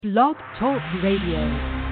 Blog Talk Radio.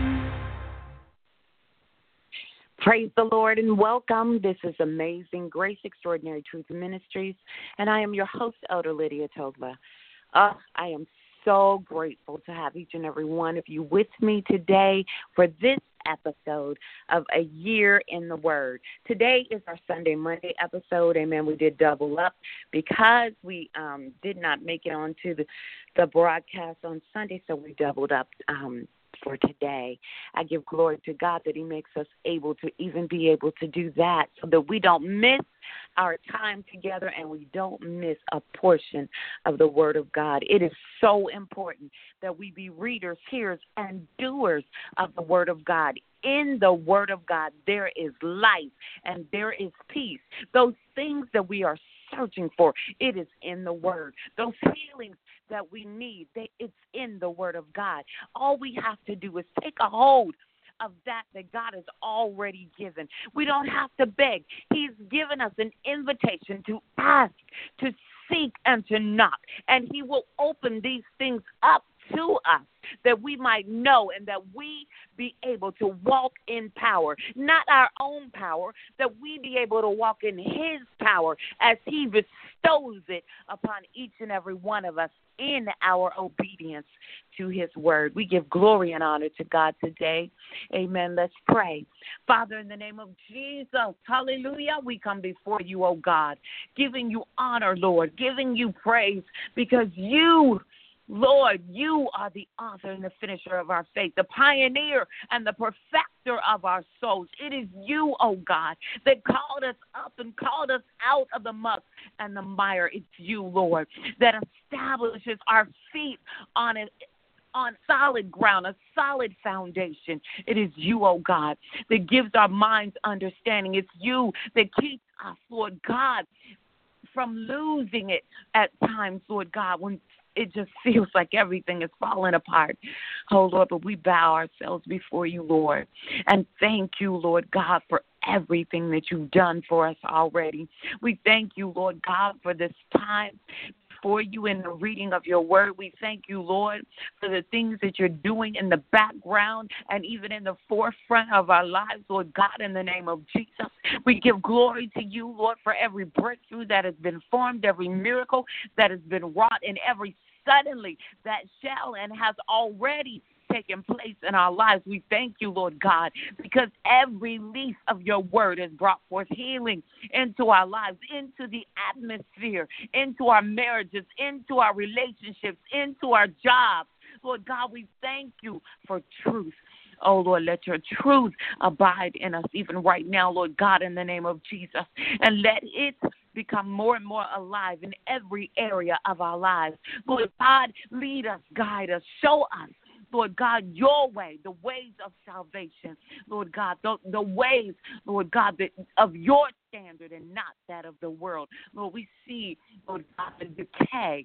Praise the Lord and welcome. This is Amazing Grace Extraordinary Truth Ministries, and I am your host, Elder Lydia Togba. I am so grateful to have each and every one of you with me today for this episode of A Year in the Word. Today is our Sunday Monday episode. Amen. We did double up because we did not make it onto the broadcast on Sunday, so we doubled up for today. I give glory to God that He makes us able to even be able to do that so that we don't miss our time together and we don't miss a portion of the Word of God. It is so important that we be readers, hearers, and doers of the Word of God. In the Word of God, there is life and there is peace. Those things that we are searching for, it is in the Word. Those healings that we need, it's in the Word of God. All we have to do is take a hold of that God has already given. We don't have to beg. He's given us an invitation to ask, to seek, and to knock. And He will open these things up to us that we might know and that we be able to walk in power, not our own power, that we be able to walk in His power as He bestows it upon each and every one of us in our obedience to His word. We give glory and honor to God today. Amen. Let's pray. Father, in the name of Jesus, hallelujah, we come before you, oh God, giving you honor, Lord, giving you praise because you, Lord, you are the author and the finisher of our faith, the pioneer and the perfecter of our souls. It is you, oh God, that called us up and called us out of the muck and the mire. It's you, Lord, that establishes our feet on solid ground, a solid foundation. It is you, oh God, that gives our minds understanding. It's you that keeps us, Lord God, from losing it at times, Lord God, when it just feels like everything is falling apart. Oh, Lord, but we bow ourselves before you, Lord, and thank you, Lord God, for everything that you've done for us already. We thank you, Lord God, for this time for you in the reading of your word. We thank you, Lord, for the things that you're doing in the background and even in the forefront of our lives, Lord God, in the name of Jesus. We give glory to you, Lord, for every breakthrough that has been formed, every miracle that has been wrought, and every suddenly that shall and has already taken place in our lives. We thank you, Lord God, because every leaf of your word has brought forth healing into our lives, into the atmosphere, into our marriages, into our relationships, into our jobs. Lord God, we thank you for truth. Oh, Lord, let your truth abide in us even right now, Lord God, in the name of Jesus. And let it become more and more alive in every area of our lives. Lord God, lead us, guide us, show us, Lord God, your way, the ways of salvation, Lord God, the ways, Lord God, of your standard and not that of the world. Lord, we see, Lord God, the decay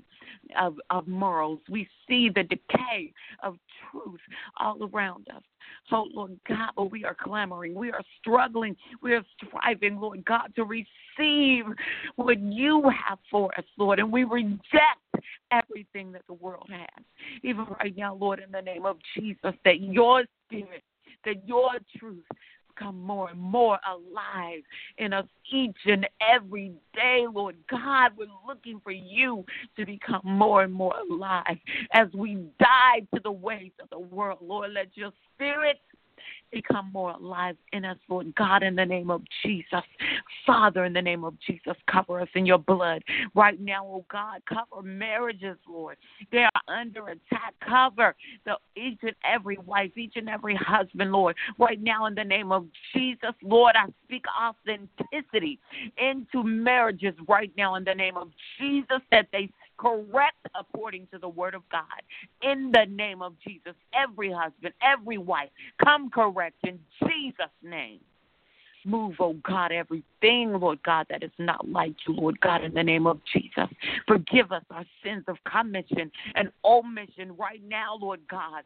of morals. We see the decay of truth all around us. So, Lord God, but we are clamoring. We are struggling. We are striving, Lord God, to receive what you have for us, Lord, and we reject everything that the world has. Even right now, Lord, in the name of Jesus, that your spirit, that your truth become more and more alive in us each and every day, Lord God. We're looking for you to become more and more alive as we die to the ways of the world. Lord, let your spirit become more alive in us, Lord God, in the name of Jesus. Father, in the name of Jesus, cover us in your blood. Right now, oh God, cover marriages, Lord. They are under attack. Cover each and every wife, each and every husband, Lord. Right now, in the name of Jesus, Lord, I speak authenticity into marriages right now in the name of Jesus, that they correct according to the word of God. In the name of Jesus, every husband, every wife, come correct in Jesus' name. Move, oh God, everything, Lord God, that is not like you, Lord God, in the name of Jesus. Forgive us our sins of commission and omission right now, Lord God.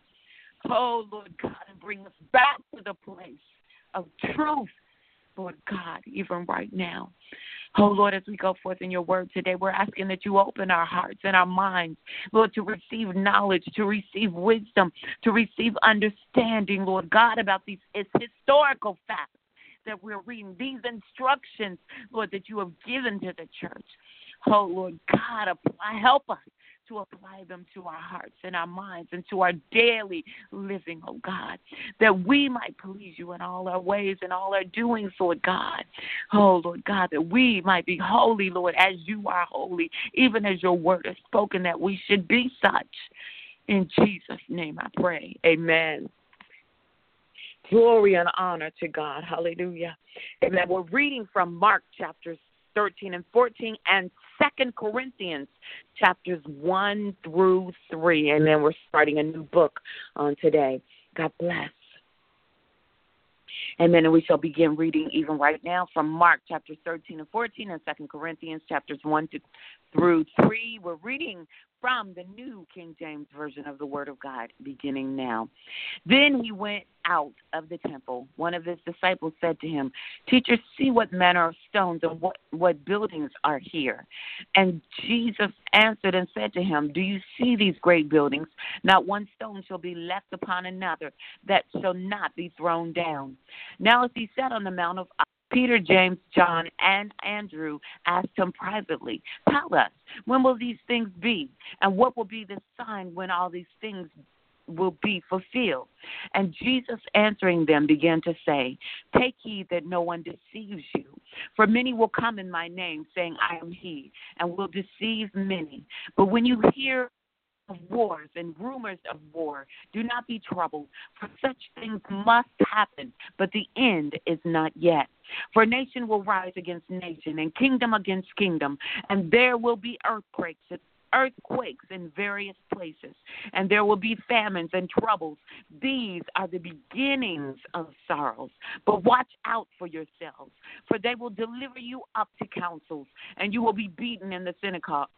Oh, Lord God, and bring us back to the place of truth, Lord God, even right now. Oh, Lord, as we go forth in your word today, we're asking that you open our hearts and our minds, Lord, to receive knowledge, to receive wisdom, to receive understanding, Lord God, about these historical facts that we're reading, these instructions, Lord, that you have given to the church. Oh, Lord God, help us to apply them to our hearts and our minds and to our daily living, oh God, that we might please you in all our ways and all our doings, Lord God. Oh, Lord God, that we might be holy, Lord, as you are holy, even as your word has spoken that we should be such. In Jesus' name I pray. Amen. Glory and honor to God. Hallelujah. Amen. We're reading from Mark chapters 13 and 14 and 2 Corinthians chapters 1 through 3. And then we're starting a new book on today. God bless. Amen. And we shall begin reading even right now from Mark chapters 13 and 14 and 2 Corinthians chapters 1 through 3. We're reading from the New King James Version of the Word of God, beginning now. Then he went out of the temple. One of his disciples said to him, Teacher, see what manner of stones and what buildings are here. And Jesus answered and said to him, Do you see these great buildings? Not one stone shall be left upon another that shall not be thrown down. Now as he sat on the Mount of Peter, James, John, and Andrew asked him privately, Tell us, when will these things be? And what will be the sign when all these things will be fulfilled? And Jesus answering them began to say, Take heed that no one deceives you. For many will come in my name, saying, I am he, and will deceive many. But when you hear of wars and rumors of war, do not be troubled, for such things must happen, but the end is not yet. For nation will rise against nation, and kingdom against kingdom, and there will be earthquakes in various places, and there will be famines and troubles. These are the beginnings of sorrows. But watch out for yourselves, for they will deliver you up to councils, and you will be beaten in the synagogues.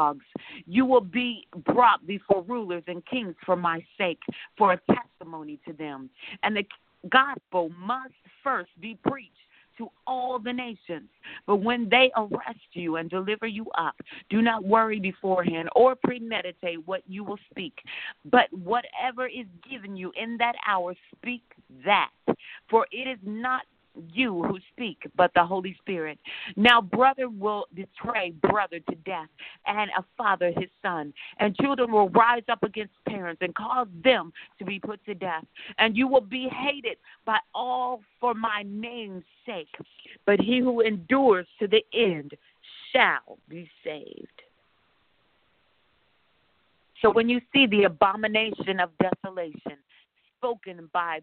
You will be brought before rulers and kings for my sake, for a testimony to them. And the gospel must first be preached to all the nations. But when they arrest you and deliver you up, do not worry beforehand or premeditate what you will speak. But whatever is given you in that hour, speak that. For it is not you who speak, but the Holy Spirit. Now brother will betray brother to death, and a father his son. And children will rise up against parents and cause them to be put to death. And you will be hated by all for my name's sake. But he who endures to the end shall be saved. So when you see the abomination of desolation spoken by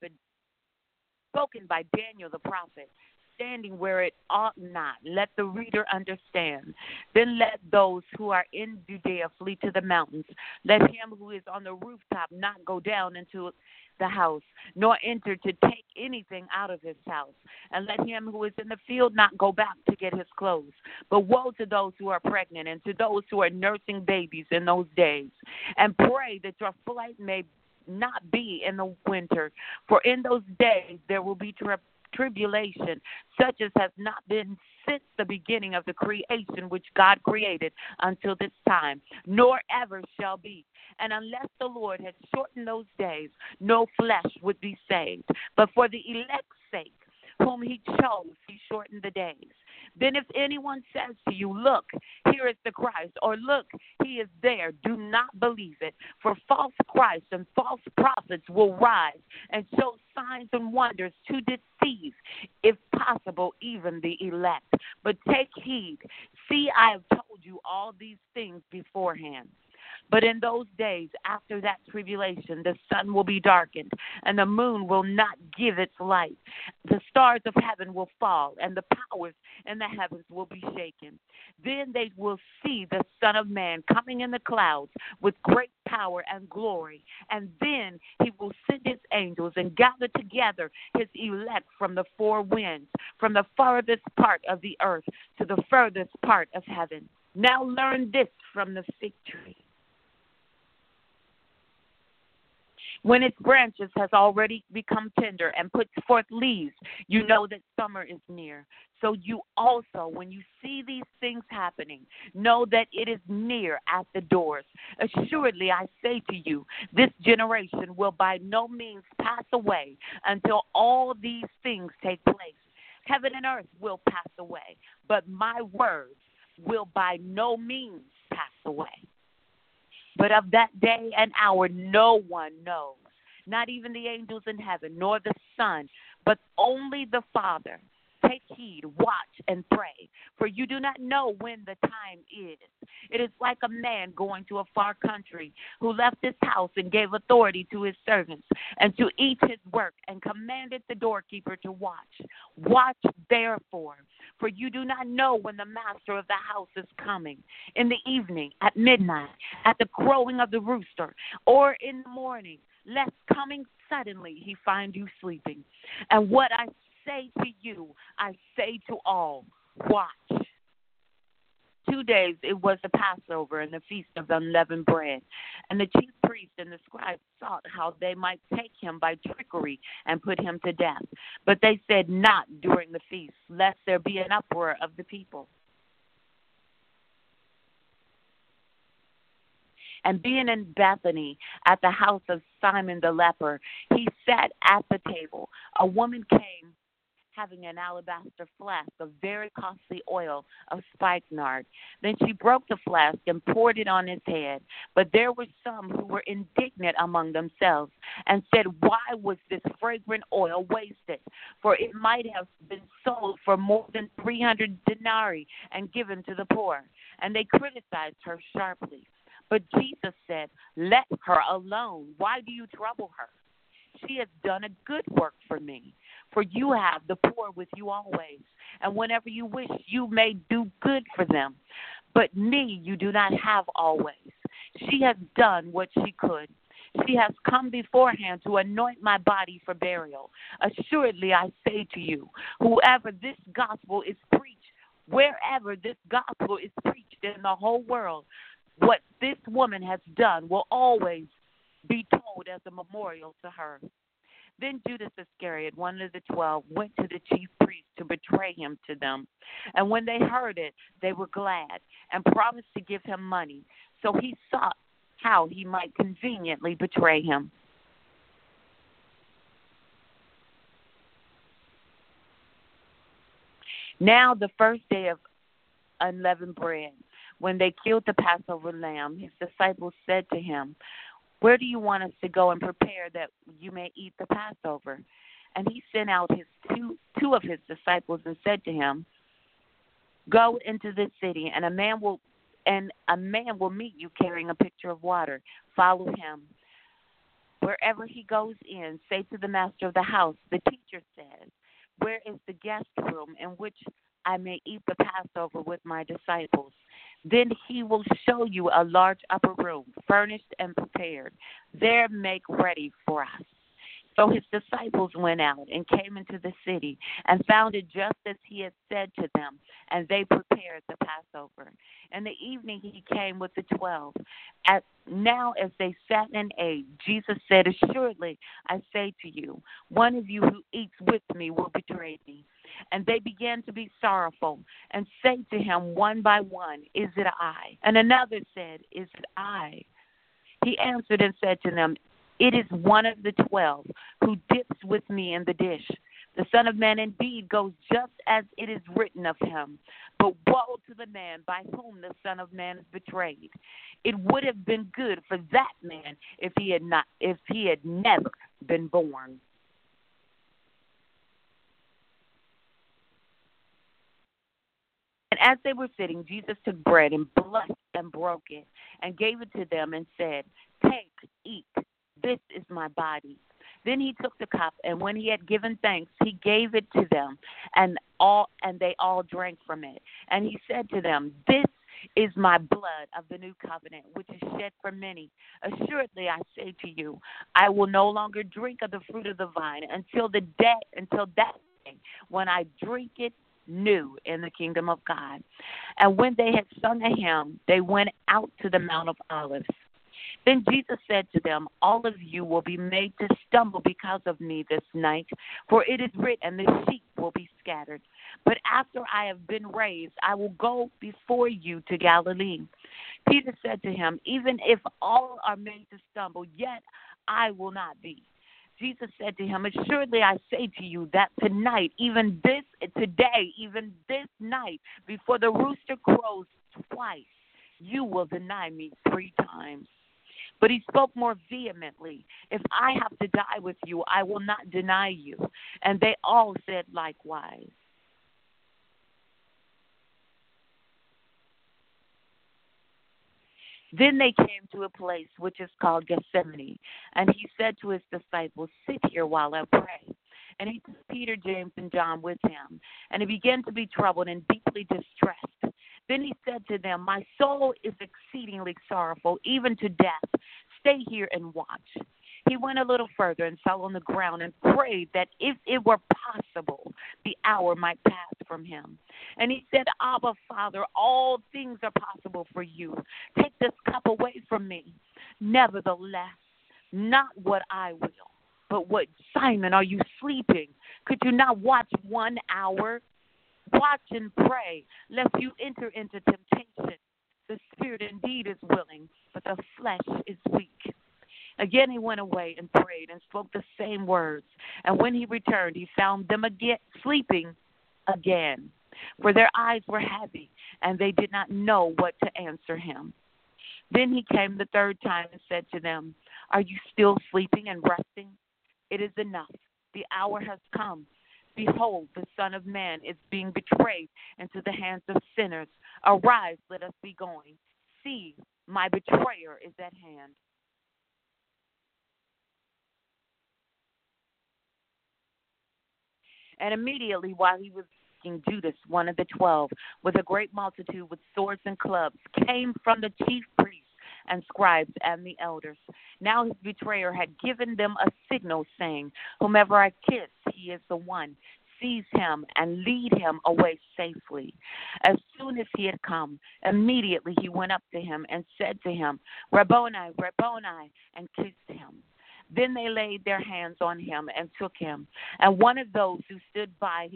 Daniel the prophet, standing where it ought not, let the reader understand. Then let those who are in Judea flee to the mountains. Let him who is on the rooftop not go down into the house, nor enter to take anything out of his house. And let him who is in the field not go back to get his clothes. But woe to those who are pregnant and to those who are nursing babies in those days. And pray that your flight may not be in the winter, for in those days there will be tribulation, such as has not been since the beginning of the creation which God created until this time, nor ever shall be. And unless the Lord had shortened those days, no flesh would be saved. But for the elect's sake, whom he chose, he shortened the days. Then if anyone says to you, Look, here is the Christ, or Look, he is there, do not believe it. For false Christs and false prophets will rise and show signs and wonders to deceive, if possible, even the elect. But take heed. See, I have told you all these things beforehand. But in those days, after that tribulation, the sun will be darkened, and the moon will not give its light. The stars of heaven will fall, and the powers in the heavens will be shaken. Then they will see the Son of Man coming in the clouds with great power and glory. And then he will send his angels and gather together his elect from the four winds, from the farthest part of the earth to the furthest part of heaven. Now learn this from the fig tree. When its branches has already become tender and puts forth leaves, you know that summer is near. So you also, when you see these things happening, know that it is near at the doors. Assuredly, I say to you, this generation will by no means pass away until all these things take place. Heaven and earth will pass away, but my words will by no means pass away. But of that day and hour no one knows, not even the angels in heaven, nor the Son, but only the Father. Take heed, watch, and pray, for you do not know when the time is. It is like a man going to a far country who left his house and gave authority to his servants and to each his work and commanded the doorkeeper to watch. Watch therefore, for you do not know when the master of the house is coming, in the evening, at midnight, at the crowing of the rooster, or in the morning, lest coming suddenly he find you sleeping. And what I say to you, I say to all, watch. 2 days it was the Passover and the feast of unleavened bread. And the chief priests and the scribes sought how they might take him by trickery and put him to death. But they said, not during the feast, lest there be an uproar of the people. And being in Bethany at the house of Simon the leper, he sat at the table. A woman came having an alabaster flask of very costly oil of spikenard. Then she broke the flask and poured it on his head. But there were some who were indignant among themselves and said, why was this fragrant oil wasted? For it might have been sold for more than 300 denarii and given to the poor. And they criticized her sharply. But Jesus said, let her alone. Why do you trouble her? She has done a good work for me. For you have the poor with you always, and whenever you wish, you may do good for them. But me you do not have always. She has done what she could. She has come beforehand to anoint my body for burial. Assuredly, I say to you, whoever this gospel is preached, wherever this gospel is preached in the whole world, what this woman has done will always be told as a memorial to her. Then Judas Iscariot, one of the 12, went to the chief priests to betray him to them. And when they heard it, they were glad and promised to give him money. So he sought how he might conveniently betray him. Now the first day of unleavened bread, when they killed the Passover lamb, his disciples said to him, where do you want us to go and prepare that you may eat the Passover? And he sent out his two of his disciples and said to him, go into this city, and a man will meet you carrying a pitcher of water. Follow him. Wherever he goes in, say to the master of the house, the teacher says, where is the guest room in which I may eat the Passover with my disciples? Then he will show you a large upper room, furnished and prepared. There make ready for us. So his disciples went out and came into the city and found it just as he had said to them, and they prepared the Passover. In the evening he came with the 12. Now as they sat and ate, Jesus said, assuredly, I say to you, one of you who eats with me will betray me. And they began to be sorrowful and say to him one by one, is it I? And another said, is it I? He answered and said to them, it is one of the 12 who dips with me in the dish. The Son of Man indeed goes just as it is written of him. But woe to the man by whom the Son of Man is betrayed. It would have been good for that man if he had never been born. And as they were sitting, Jesus took bread and blessed and broke it and gave it to them and said, take, eat, this is my body. Then he took the cup, and when he had given thanks, he gave it to them, and they all drank from it. And he said to them, this is my blood of the new covenant, which is shed for many. Assuredly, I say to you, I will no longer drink of the fruit of the vine until that day when I drink it new in the kingdom of God. And when they had sung a hymn, they went out to the Mount of Olives. Then Jesus said to them, all of you will be made to stumble because of me this night, for it is written, the sheep will be scattered. But after I have been raised, I will go before you to Galilee. Peter said to him, even if all are made to stumble, yet I will not be. Jesus said to him, assuredly I say to you that tonight, even this night, before the rooster crows twice, you will deny me 3 times. But he spoke more vehemently, if I have to die with you, I will not deny you. And they all said likewise. Then they came to a place which is called Gethsemane, and he said to his disciples, sit here while I pray. And he took Peter, James, and John with him, and he began to be troubled and deeply distressed. Then he said to them, my soul is exceedingly sorrowful, even to death. Stay here and watch. He went a little further and fell on the ground and prayed that if it were possible, the hour might pass from him. And he said, Abba, Father, all things are possible for you. Take this cup away from me. Nevertheless, not what I will, but what. Simon, are you sleeping? Could you not watch 1 hour? Watch and pray, lest you enter into temptation. The spirit indeed is willing, but the flesh is weak. Again he went away and prayed and spoke the same words. And when he returned, he found them again sleeping again, for their eyes were heavy, and they did not know what to answer him. Then he came the 3rd time and said to them, are you still sleeping and resting? It is enough. The hour has come. Behold, the Son of Man is being betrayed into the hands of sinners. Arise, let us be going. See, my betrayer is at hand. And immediately while he was speaking, Judas, one of the 12, with a great multitude with swords and clubs, came from the chief priests and scribes and the elders. Now his betrayer had given them a signal, saying, whomever I kiss, he is the one. Seize him and lead him away safely. As soon as he had come, immediately he went up to him and said to him, Rabboni, Rabboni, and kissed him. Then they laid their hands on him and took him. And one of those who stood by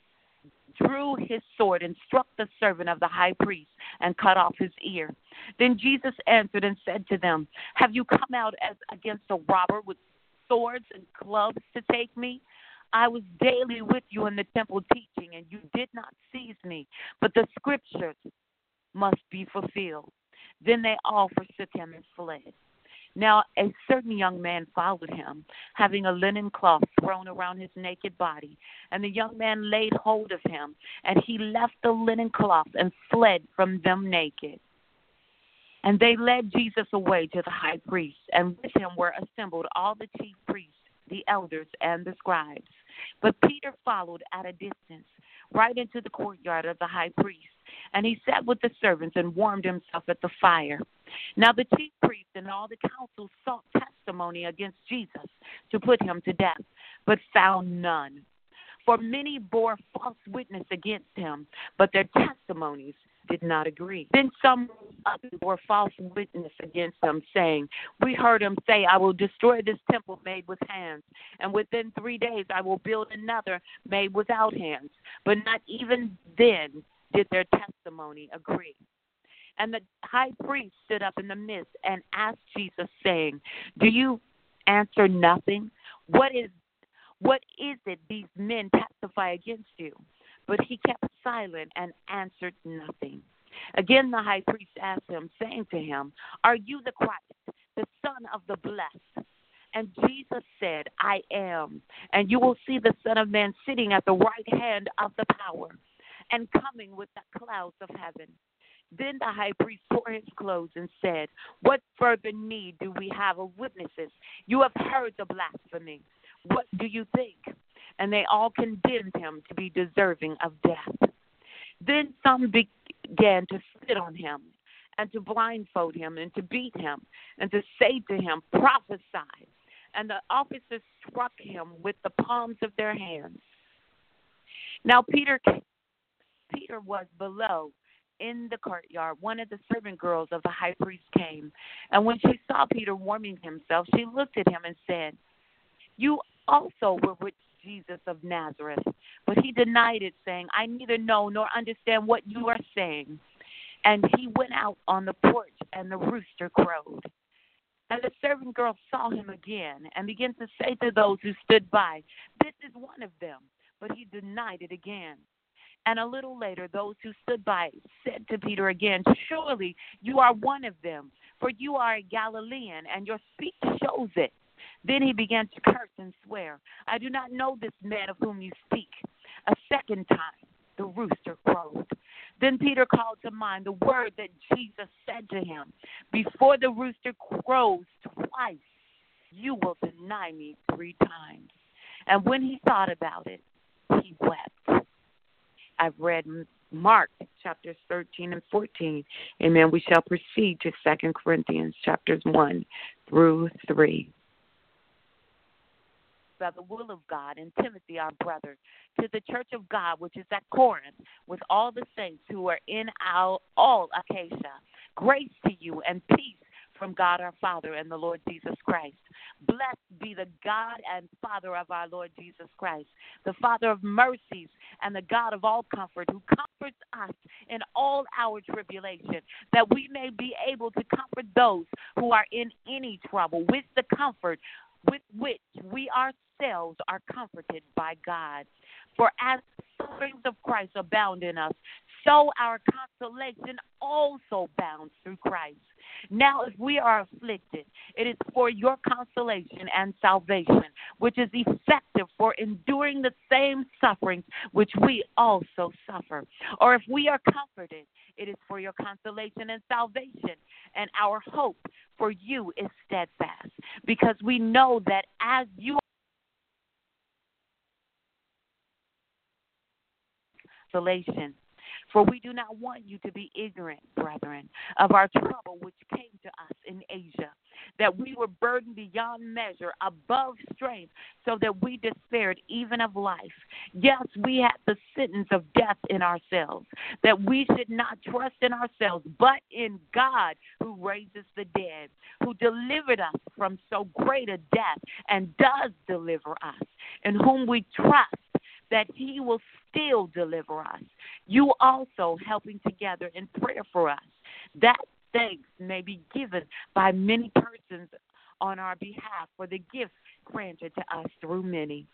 drew his sword and struck the servant of the high priest and cut off his ear. Then Jesus answered and said to them, have you come out as against a robber with swords and clubs to take me? I was daily with you in the temple teaching, and you did not seize me, but the scriptures must be fulfilled. Then they all forsook him and fled. Now a certain young man followed him, having a linen cloth thrown around his naked body. And the young man laid hold of him, and he left the linen cloth and fled from them naked. And they led Jesus away to the high priest, and with him were assembled all the chief priests, the elders, and the scribes. But Peter followed at a distance, right into the courtyard of the high priest. And he sat with the servants and warmed himself at the fire. Now the chief priests and all the council sought testimony against Jesus to put him to death, but found none. For many bore false witness against him, but their testimonies did not agree. Then some others bore false witness against him, saying, we heard him say, I will destroy this temple made with hands, and within 3 days I will build another made without hands. But not even then did their testimony agree. And the high priest stood up in the midst and asked Jesus, saying, do you answer nothing? What is it these men testify against you? But he kept silent and answered nothing. Again the high priest asked him, saying to him, are you the Christ, the Son of the Blessed? And Jesus said, I am. And you will see the Son of Man sitting at the right hand of the power, and coming with the clouds of heaven. Then the high priest tore his clothes and said, what further need do we have of witnesses? You have heard the blasphemy. What do you think? And they all condemned him to be deserving of death. Then some began to spit on him, and to blindfold him, and to beat him, and to say to him, prophesy. And the officers struck him with the palms of their hands. Now Peter was below in the courtyard, one of the servant girls of the high priest came. And when she saw Peter warming himself, she looked at him and said, "You also were with Jesus of Nazareth." But he denied it, saying, "I neither know nor understand what you are saying." And he went out on the porch, and the rooster crowed. And the servant girl saw him again and began to say to those who stood by, "This is one of them." But he denied it again. And a little later, those who stood by said to Peter again, "Surely you are one of them, for you are a Galilean, and your speech shows it." Then he began to curse and swear, "I do not know this man of whom you speak." A second time, the rooster crowed. Then Peter called to mind the word that Jesus said to him, "Before the rooster crows twice, you will deny me 3 times." And when he thought about it, he wept. I've read Mark chapters 13 and 14. Amen. We shall proceed to 2 Corinthians chapters 1 through 3. By the will of God, and Timothy our brother, to the church of God which is at Corinth, with all the saints who are in all Achaia, grace to you and peace from God our Father and the Lord Jesus Christ. Blessed be the God and Father of our Lord Jesus Christ, the Father of mercies and the God of all comfort, who comforts us in all our tribulation, that we may be able to comfort those who are in any trouble with the comfort with which we ourselves are comforted by God. For as the sufferings of Christ abound in us, so our consolation also abounds through Christ. Now if we are afflicted, it is for your consolation and salvation, which is effective for enduring the same sufferings which we also suffer. Or if we are comforted, it is for your consolation and salvation, and our hope for you is steadfast, because we know that as you consolation. For we do not want you to be ignorant, brethren, of our trouble which came to us in Asia, that we were burdened beyond measure, above strength, so that we despaired even of life. Yes, we had the sentence of death in ourselves, that we should not trust in ourselves, but in God who raises the dead, who delivered us from so great a death and does deliver us, in whom we trust that he will still deliver us. You also helping together in prayer for us, that thanks may be given by many persons on our behalf for the gifts granted to us through many.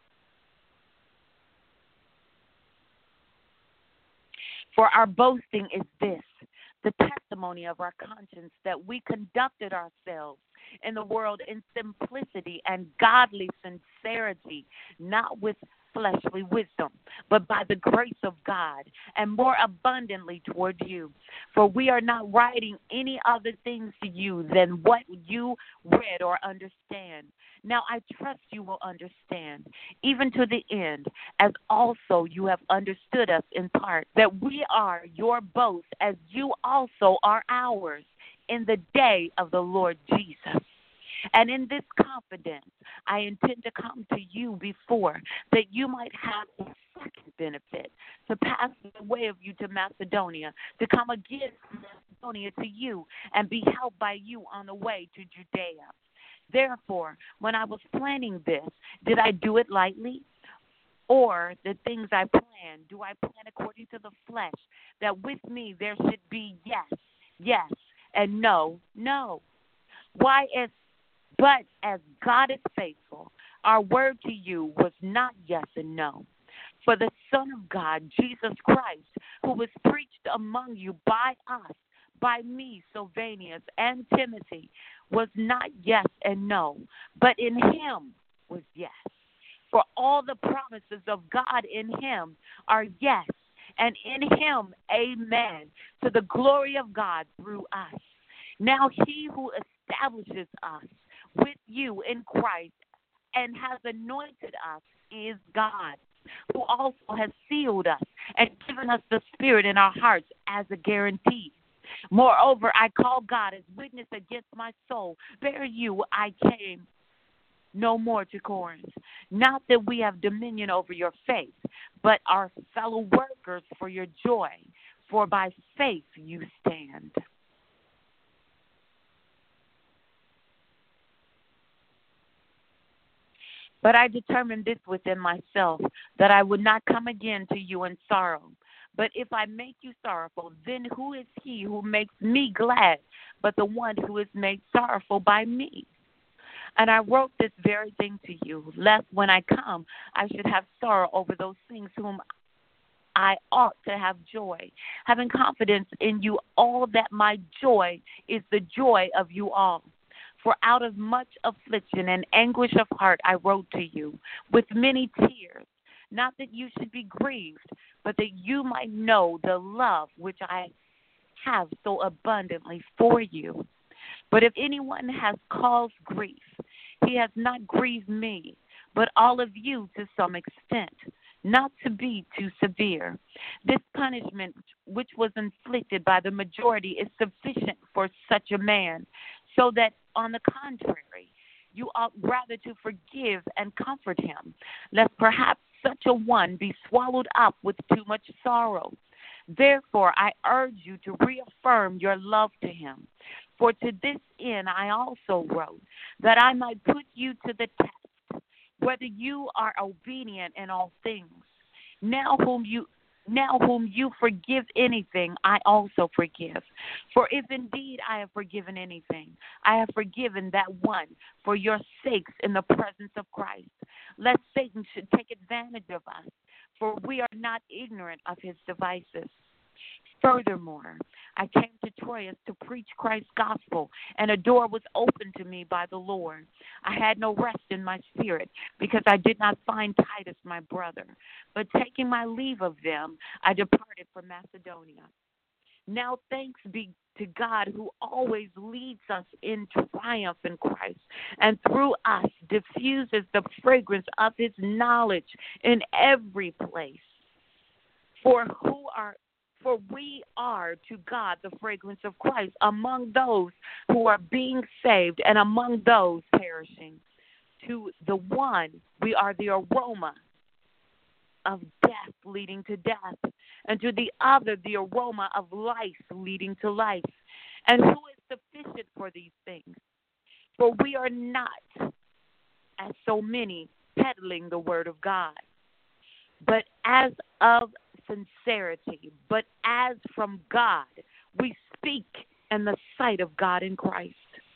For our boasting is this, the testimony of our conscience, that we conducted ourselves in the world in simplicity and godly sincerity, not with fleshly wisdom, but by the grace of God, and more abundantly toward you. For we are not writing any other things to you than what you read or understand. Now I trust you will understand, even to the end, as also you have understood us in part, that we are your boast, as you also are ours, in the day of the Lord Jesus. And in this confidence, I intend to come to you before, that you might have a second benefit, to pass the way of you to Macedonia, to come again from Macedonia to you, and be helped by you on the way to Judea. Therefore, when I was planning this, did I do it lightly? Or the things I plan, do I plan according to the flesh, that with me there should be yes, yes, and no, no? But as God is faithful, our word to you was not yes and no. For the Son of God, Jesus Christ, who was preached among you by us, by me, Silvanus, and Timothy, was not yes and no, but in him was yes. For all the promises of God in him are yes, and in him amen, to the glory of God through us. Now he who establishes us with you in Christ and has anointed us is God, who also has sealed us and given us the Spirit in our hearts as a guarantee. Moreover, I call God as witness against my soul. Bear you, I came no more to Corinth. Not that we have dominion over your faith, but are fellow workers for your joy, for by faith you stand. But I determined this within myself, that I would not come again to you in sorrow. But if I make you sorrowful, then who is he who makes me glad but the one who is made sorrowful by me? And I wrote this very thing to you, lest when I come I should have sorrow over those things whom I ought to have joy, having confidence in you all that my joy is the joy of you all. For out of much affliction and anguish of heart I wrote to you with many tears, not that you should be grieved, but that you might know the love which I have so abundantly for you. But if anyone has caused grief, he has not grieved me, but all of you to some extent, not to be too severe. This punishment which was inflicted by the majority is sufficient for such a man, so that, on the contrary, you ought rather to forgive and comfort him, lest perhaps such a one be swallowed up with too much sorrow. Therefore, I urge you to reaffirm your love to him. For to this end I also wrote, that I might put you to the test, whether you are obedient in all things. Now whom you forgive anything, I also forgive. For if indeed I have forgiven anything, I have forgiven that one for your sakes in the presence of Christ, lest Satan should take advantage of us, for we are not ignorant of his devices. Furthermore, I came to Troas to preach Christ's gospel, and a door was opened to me by the Lord. I had no rest in my spirit, because I did not find Titus my brother. But taking my leave of them, I departed for Macedonia. Now thanks be to God, who always leads us in triumph in Christ, and through us diffuses the fragrance of his knowledge in every place. For we are to God the fragrance of Christ among those who are being saved and among those perishing. To the one we are the aroma of death leading to death, and to the other the aroma of life leading to life. And who is sufficient for these things? For we are not, as so many, peddling the word of God, but as of sincerity, but as from God, we speak in the sight of God in Christ.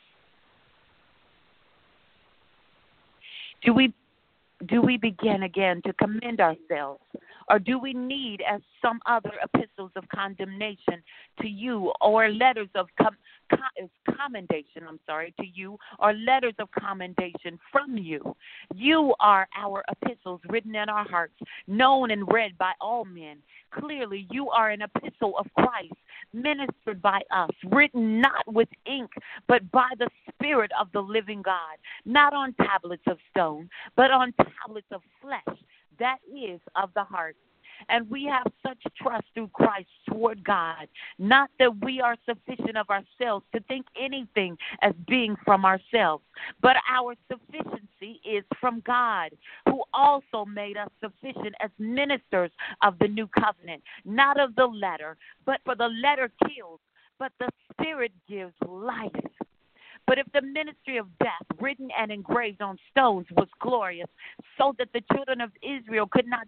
Do we begin again to commend ourselves, or do we need, as some other epistles of condemnation to you, or letters of commendation, to you, or letters of commendation from you? You are our epistles written in our hearts, known and read by all men. Clearly, you are an epistle of Christ, ministered by us, written not with ink, but by the Spirit of the living God, not on tablets of stone, but on tablets of flesh, that is, of the heart. And we have such trust through Christ toward God, not that we are sufficient of ourselves to think anything as being from ourselves, but our sufficiency is from God, who also made us sufficient as ministers of the new covenant, not of the letter, but for the letter kills, but the Spirit gives life. But if the ministry of death, written and engraved on stones, was glorious, so that the children of Israel could not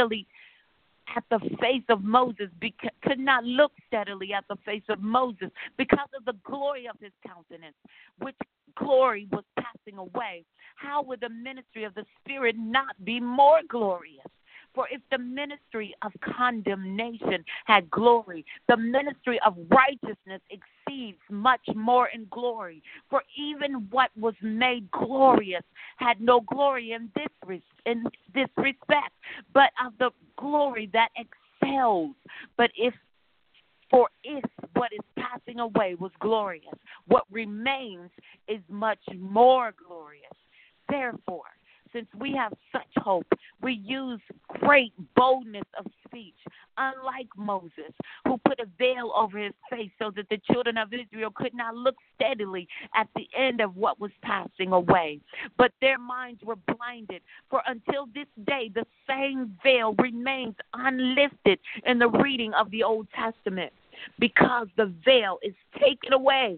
could not look steadily at the face of Moses because of the glory of his countenance, which glory was passing away, how would the ministry of the Spirit not be more glorious? For if the ministry of condemnation had glory, the ministry of righteousness exceeds much more in glory. For even what was made glorious had no glory in this respect, but of the glory that excels. But if what is passing away was glorious, what remains is much more glorious. Therefore, since we have such hope, we use great boldness of speech unlike Moses, who put a veil over his face so that the children of Israel could not look steadily at the end of what was passing away. But their minds were blinded, for until this day the same veil remains unlifted in the reading of the Old Testament, because the veil is taken away.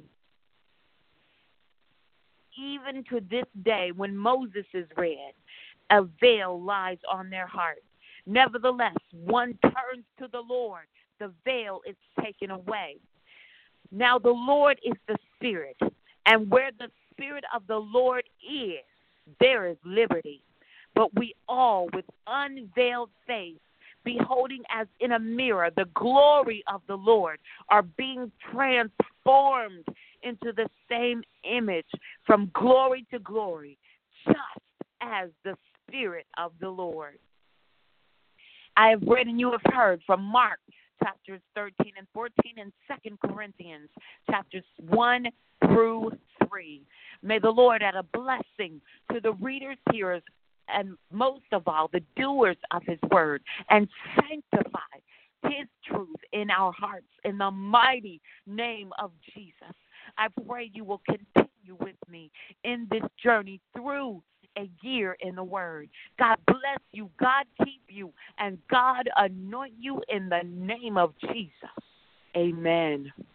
Even to this day, when Moses is read, a veil lies on their heart. Nevertheless, one turns to the Lord, the veil is taken away. Now the Lord is the Spirit, and where the Spirit of the Lord is, there is liberty. But we all, with unveiled face, beholding as in a mirror the glory of the Lord, are being transformed into the same image from glory to glory, just as the Spirit of the Lord. I have read and you have heard from Mark chapters 13 and 14 and 2 Corinthians chapters 1 through 3. May the Lord add a blessing to the readers, hearers, and most of all, the doers of his word, and sanctify his truth in our hearts in the mighty name of Jesus. I pray you will continue with me in this journey through a year in the word. God bless you, God keep you, and God anoint you in the name of Jesus. Amen.